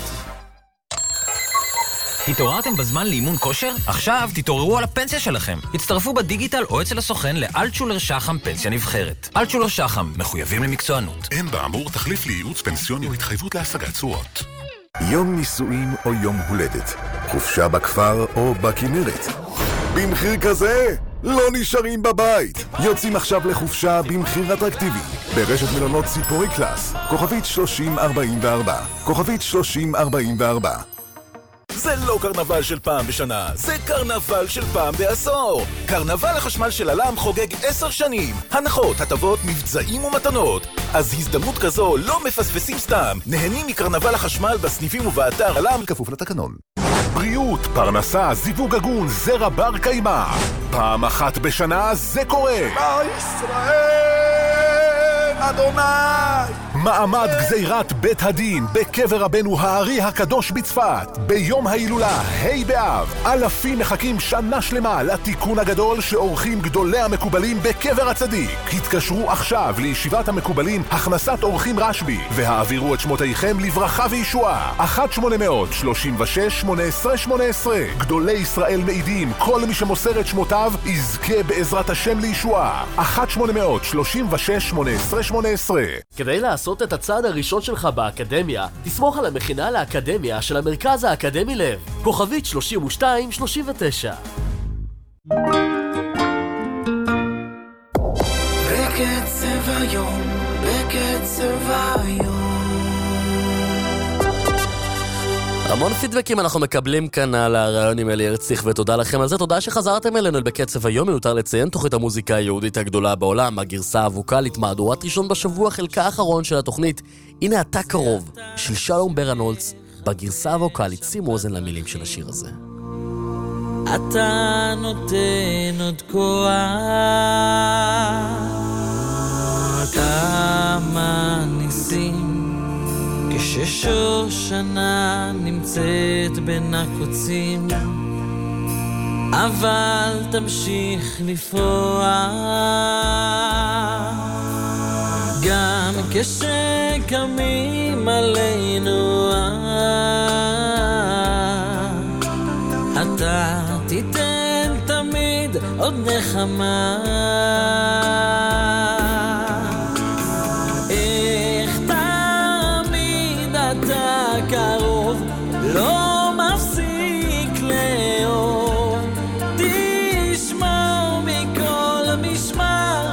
[SPEAKER 22] התעוררתם בזמן לאימון כושר? עכשיו תתעוררו על הפנסיה שלכם. הצטרפו בדיגיטל או אצל הסוכן לאלטשולר שחם פנסיה נבחרת. אלטשולר שחם, מחויבים למקצוענות.
[SPEAKER 23] אין באמור תחליף לייעוץ פנסיוני או התחייבות להשגת תשואות.
[SPEAKER 24] יום נישואין או יום הולדת, חופשה בכפר או בכנרת. במחיר כזה לא נשארים בבית. יוצאים עכשיו לחופשה במחיר אטרקטיבי ברשת מלונות ציפורי קלאס, כוכבית 3044, כוכבית 3044.
[SPEAKER 12] זה לא קרנבל של פעם בשנה, זה קרנבל של פעם בעשור. קרנבל החשמל של אלם חוגג 10 שנים. הנחות, הטבות, מבצעים ומתנות. אז הזדמנות כזו לא מפספסים סתם. נהנים מקרנבל החשמל בסניפים ובאתר אלם,
[SPEAKER 24] כפוף לתקנון. בריאות, פרנסה, זיווג הגון, זרע בר קיימא. פעם אחת בשנה זה קורה. ישראל, אדוני. מעמד גזירת בית הדין בקבר רבנו הארי הקדוש בצפת. ביום ההילולה, ה' באב, אלפים מחכים שנה שלמה לתיקון הגדול שעורכים גדולי המקובלים בקבר הצדיק. התקשרו עכשיו לישיבת המקובלים הכנסת אורחים רשב"י והעבירו את שמותיכם לברכה וישועה. 1-836-1818. גדולי ישראל מעידים, כל מי שמוסר את שמותיו יזכה בעזרת השם לישועה. 1-836-1818.
[SPEAKER 9] כדי לעשות את הצעד הראשון שלך באקדמיה, תסמוך על המכינה לאקדמיה של המרכז האקדמי לב. כוכבית 3239.
[SPEAKER 11] בקצב היום, בקצב היום.
[SPEAKER 9] המון פידבקים אנחנו מקבלים כאן על הרעיון עם אלי הרציך, ותודה לכם על זה. תודה שחזרתם אלינו בקצב היום. מיותר לציין תוכנית המוזיקה היהודית הגדולה בעולם, הגרסה הווקלית, מהדורת ראשון בשבוע, חלקה האחרון של התוכנית. הנה אתה קרוב, של שלום ברנולץ, בגרסה הווקלית. שימו אוזן למילים של השיר הזה.
[SPEAKER 1] אתה נותן עוד כוח, כמה ניסים, כששושנה נמצאת בין הקוצים, אבל תמשיך לפרוח גם כשקמים עלינו. אתה תיתן תמיד עוד נחמה. איך תמיד אתה קרוב, לא מפסיק לאהוב. תשמור מכל משמר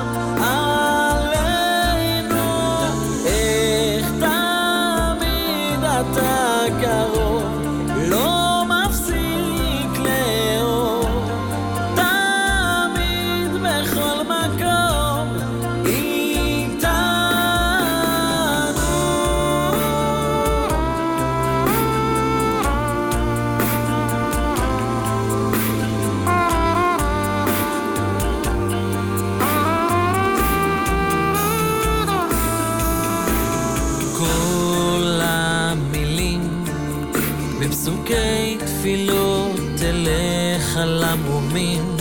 [SPEAKER 1] עלינו. איך תמיד אתה קרוב, לא פסוקי תפילות אליך למרומים.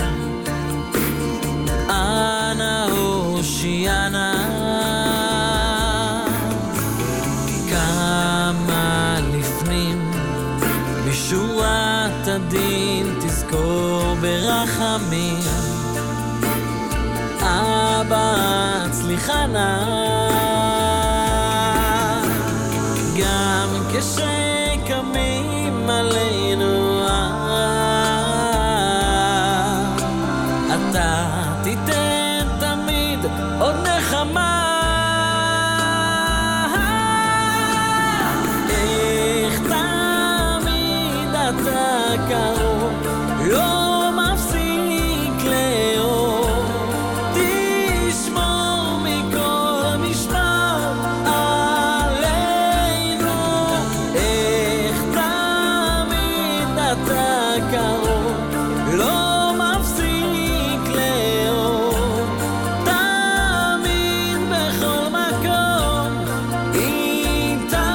[SPEAKER 1] אנא הושיענה, כמה לפנים משורת הדין תזכור ברחמים. אבא הצליחה נא, גם כשקמים עלינו. אתה תיתן תמיד עוד נחמה. איך תמיד אתה קרוב, לא מפסיק לאהוב. תשמור מכל משמר עלינו. איך תמיד אתה קרוב, לא מפסיק לאהוב. תמיד בכל מקום איתנו.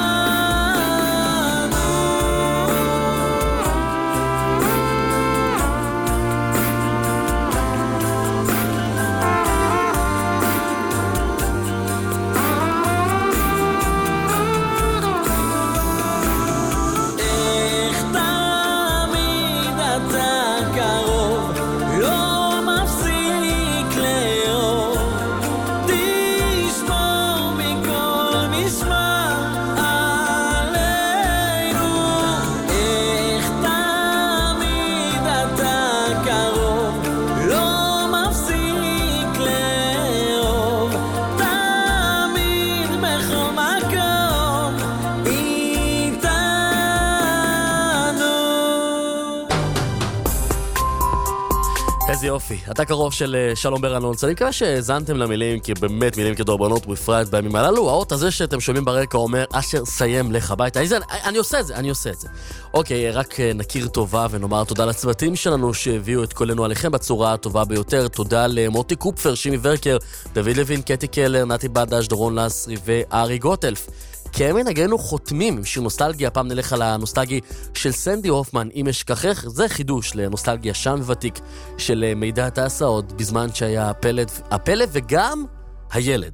[SPEAKER 9] איזה יופי, אתה קרוב של שלום ברנונץ. אני מקווה שהזנתם למילים, כי באמת מילים כדורבנות בפרט בימים הללו. האות הזה שאתם שומעים ברקע אומר, אשר סיים לך הביתה. אני עושה את זה. אוקיי, רק נכיר טובה ונאמר תודה לצוותים שלנו שהביאו את קולנו עליכם בצורה הטובה ביותר. תודה למוטי קופפר, שימי ורקר, דוד לוין, קטי קלר, נתי בדש, דורון לסרי וארי גוטלף. כמנהגנו חותמים עם שיר נוסטלגיה, הפעם נלך על הנוסטלגי של סנדי הופמן, אם אשכחך. זה חידוש לנוסטלגיה שם ותיק של מידע התעשה, עוד בזמן שהיה הפלט וגם הילד.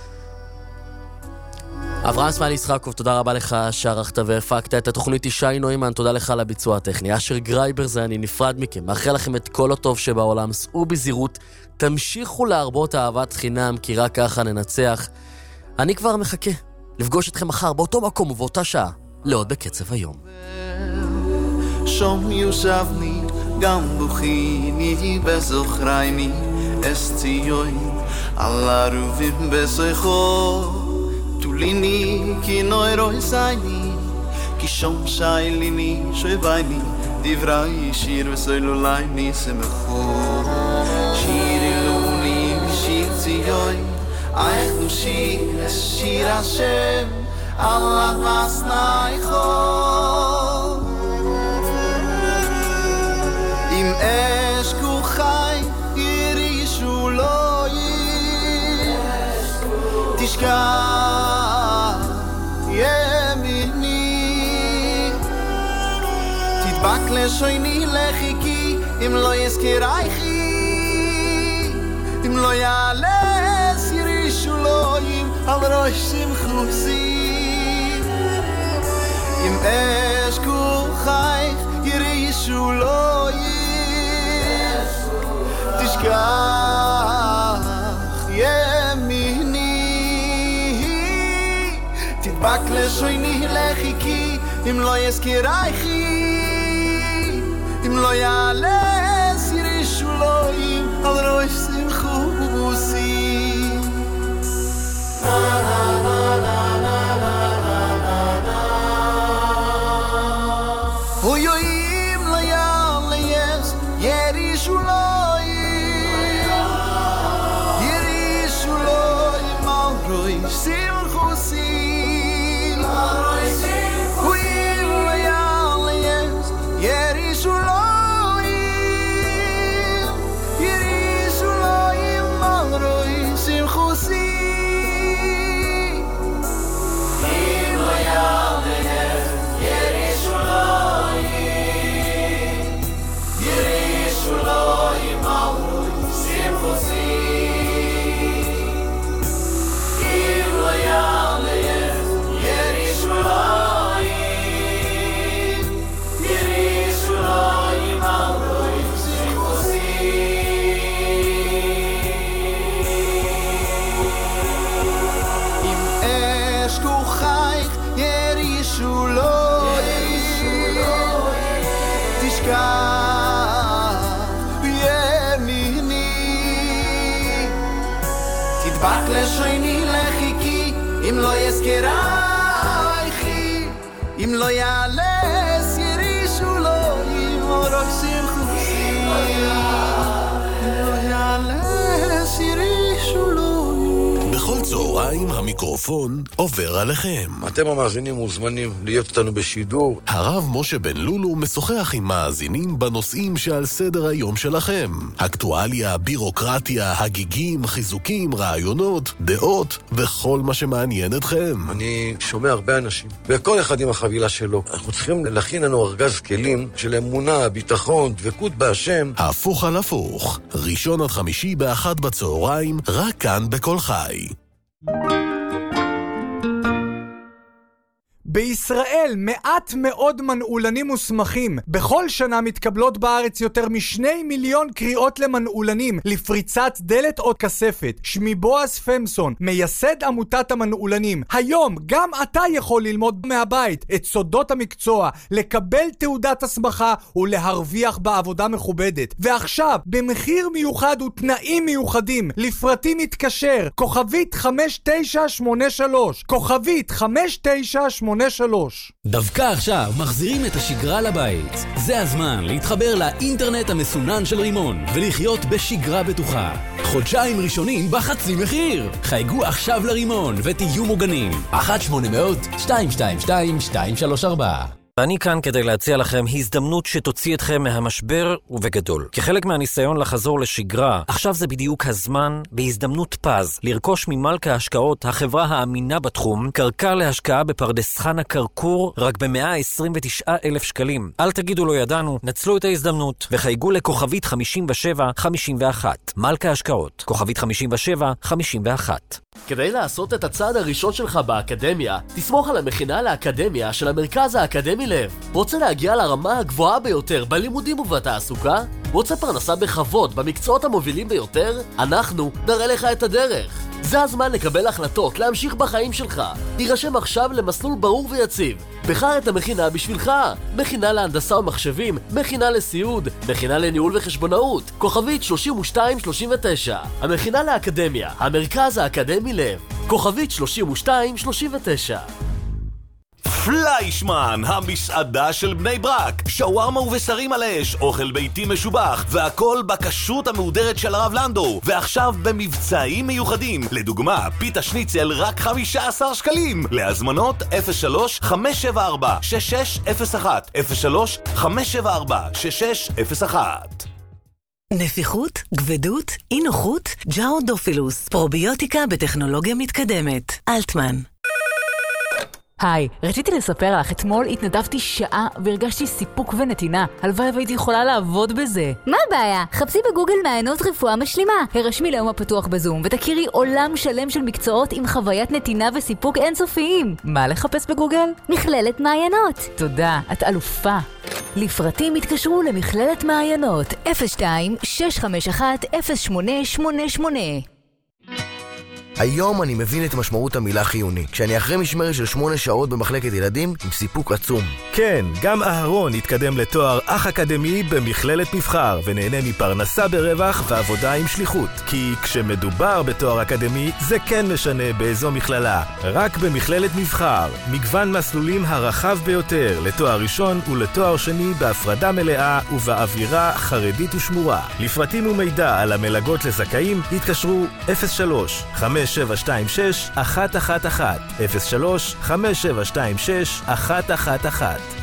[SPEAKER 9] אברהם סמייל ישחקוב, תודה רבה לך שערכת והפקת את התוכנית. ישי נוימן, תודה לך על הביצוע הטכני. אשר גרייבר זה אני נפרד מכם, מאחל לכם את כל הטוב שבעולם, סעו בזהירות, תמשיכו להרבות אהבת חינם, כי רק ככה ננצח. אני כבר מחכה לפגוש אתכם מחר באותו מקום ובאותה שעה, לעוד בקצב היום.
[SPEAKER 3] שום יושבני, גם בוכיני בזוכרייני, אס ציון, על הרובים בזכו, תוליני כי נוירוי זייני, כי שום שייליני שווייני, דברי שיר וסוילולייני שמחו, שיר אלוני ושיר ציון, איך נושי לשיר השם על מסנייכו אם אש כוחי ירישו לא תשכח ימיני תדבק לשויני לחיקי אם לא יזכרייכי אם לא יעלה שולויים על ראש שמחוסים אם אש כוחייך ירי שולויים תשכח ימיני תדבק לשויני לחיקי אם לא יזכרייכי אם לא יעלה ירי שולויים על ראש שמחוסים Oyoim la yam la yes Yerishuloim Yerishuloim Alroi Simchusim Oyoim la yam la yes Yerishuloim Yerishuloim Alroi Simchusim תדבק לשויני לחיקי אם לא יזכרייכי אם לא יעלס ירישו לו אם ראש שמחוסי אם לא יעלס ירישו לו
[SPEAKER 6] בכל צהריים המיקרופון עובר עליכם.
[SPEAKER 13] אתם המאזינים מוזמנים להיות איתנו בשידור.
[SPEAKER 6] הרב משה בן לולו משוחח עם מאזינים בנושאים שעל סדר היום שלכם. אקטואליה, בירוקרטיה, הגיגים, חיזוקים, רעיונות, דעות וכל מה שמעניין אתכם.
[SPEAKER 13] אני שומע הרבה אנשים, וכל אחד עם החבילה שלו. אנחנו צריכים להכין לנו ארגז כלים של אמונה, ביטחון, דבקות בהשם.
[SPEAKER 6] הפוך על הפוך, ראשון עד חמישי ב13:00 בצהריים, רק כאן בכל חי.
[SPEAKER 15] בישראל מעט מאוד מנעולנים מוסמכים. בכל שנה מתקבלות בארץ יותר מ2 מיליון קריאות למנעולנים לפריצת דלת או כספת. שמי בועז פמסון, מייסד עמותת המנעולנים. היום גם אתה יכול ללמוד מהבית את סודות המקצוע, לקבל תעודת הסמכה ולהרוויח בעבודה מכובדת. ועכשיו, במחיר מיוחד ותנאים מיוחדים, לפרטים מתקשר, כוכבית 5983, כוכבית 5983.
[SPEAKER 14] דווקא עכשיו מחזירים את השגרה לבית. זה הזמן להתחבר לאינטרנט המסונן של רימון ולחיות בשגרה בטוחה. חודשיים ראשונים בחצי מחיר. חייגו עכשיו לרימון ותהיו מוגנים. 1-800-222-234.
[SPEAKER 22] אני כאן כדי להציע לכם הזדמנות שתוציא אתכם מהמשבר ובגדול. כחלק מהניסיון לחזור לשגרה, עכשיו זה בדיוק הזמן, בהזדמנות פז, לרכוש ממלכה ההשקעות, החברה האמינה בתחום, קרקע להשקעה בפרדס חנה קרקור, רק ב-129,000 שקלים. אל תגידו לא ידענו, נצלו את ההזדמנות, וחייגו לכוכבית 5751. מלכה ההשקעות, כוכבית 5751.
[SPEAKER 9] כדי לעשות את הצעד הראשון שלך באקדמיה, תסמוך על המכינה לאקדמיה של המרכז האקדמי לב. רוצה להגיע לרמה הגבוהה ביותר בלימודים ובתעסוקה? רוצה פרנסה בכבוד במקצועות המובילים ביותר? אנחנו נראה לך את הדרך. זה הזמן לקבל החלטות, להמשיך בחיים שלך. תירשם עכשיו למסלול ברור ויציב. בחר את המכינה בשבילך. מכינה להנדסה ומחשבים, מכינה לסיעוד, מכינה לניהול וחשבונאות. כוכבית 3239. המכינה לאקדמיה, המרכז האקדמי לב. כוכבית 3239.
[SPEAKER 12] פליישמן, המסעדה של בני ברק. שווארמה ובשרים על האש, אוכל ביתי משובח, והכל בכשרות המהודרת של הרב לנדו. ועכשיו במבצעים מיוחדים. לדוגמה, פיתה שניצל רק 15 שקלים. להזמנות 03-574-6601 03-574-6601.
[SPEAKER 16] נפיחות, גבדות, אי נוחות, ג'אודופילוס, פרוביוטיקה בטכנולוגיה מתקדמת. אלטמן.
[SPEAKER 17] היי, רציתי לספר לך, אתמול התנדבתי שעה והרגשתי סיפוק ונתינה. הלוואי והייתי יכולה לעבוד בזה.
[SPEAKER 18] מה הבעיה? חפשי בגוגל מעיינות רפואה משלימה. הרשמי ליום הפתוח בזום ותכירי עולם שלם של מקצועות עם חוויית נתינה וסיפוק אינסופיים.
[SPEAKER 17] מה לחפש בגוגל?
[SPEAKER 18] מכללת מעיינות.
[SPEAKER 17] תודה, את אלופה.
[SPEAKER 16] לפרטים התקשרו למכללת מעיינות 02-651-0888.
[SPEAKER 19] היום אני מבין את משמעות המילה חיוני, כשאני אחרי משמרת של 8 שעות במחלקת ילדים עם סיפוק עצום.
[SPEAKER 25] כן, גם אהרון התקדם לתואר אח אקדמי במכללת מבחר, ונהנה מפרנסה ברווח ועבודה עם שליחות. כי כשמדובר בתואר אקדמי, זה כן משנה באיזו מכללה. רק במכללת מבחר, מגוון מסלולים הרחב ביותר לתואר ראשון ולתואר שני בהפרדה מלאה ובאווירה חרדית ושמורה. לפרטים ומידע על המלגות לזכאים, התקשרו 03-5 5726-111 03-5726-111.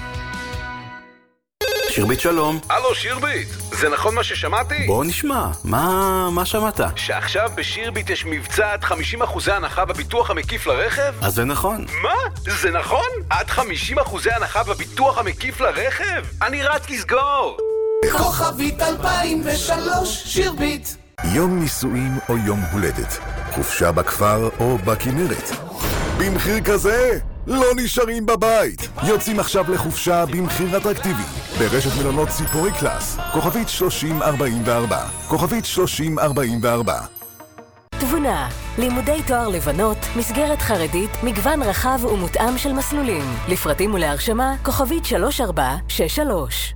[SPEAKER 21] שירבית שלום. הלו שירבית, זה נכון מה ששמעתי? בוא נשמע, מה שמעת? שעכשיו בשירבית יש מבצע עד 50% הנחה בביטוח המקיף לרכב? אז זה נכון. מה? זה נכון? עד 50% הנחה בביטוח המקיף לרכב? אני רץ לסגור.
[SPEAKER 3] כוכבית 2003 שירבית.
[SPEAKER 24] יום נישואים או יום הולדת, חופשה בכפר או בכנרת. במחיר כזה לא נשארים בבית. יוצאים עכשיו לחופשה במחיר אטרקטיבי ברשת מלונות ציפורי קלאס. כוכבית 3044. כוכבית 3044.
[SPEAKER 16] תבונה, לימודי תואר לבנות, מסגרת חרדית, מגוון רחב ומותאם של מסלולים. לפרטים ולהרשמה, כוכבית 3463.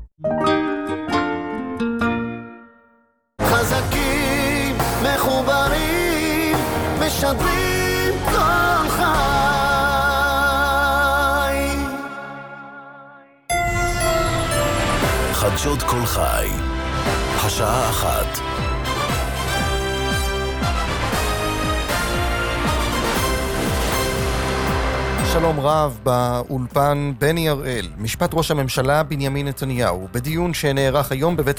[SPEAKER 3] חזקים, מחוברים, משדרים כל חי.
[SPEAKER 12] חדשות כל חי, השעה 1.
[SPEAKER 26] שלום רב, באולפן בני הראל. משפט ראש הממשלה בנימין נתניהו, בדיון שנערך היום בבית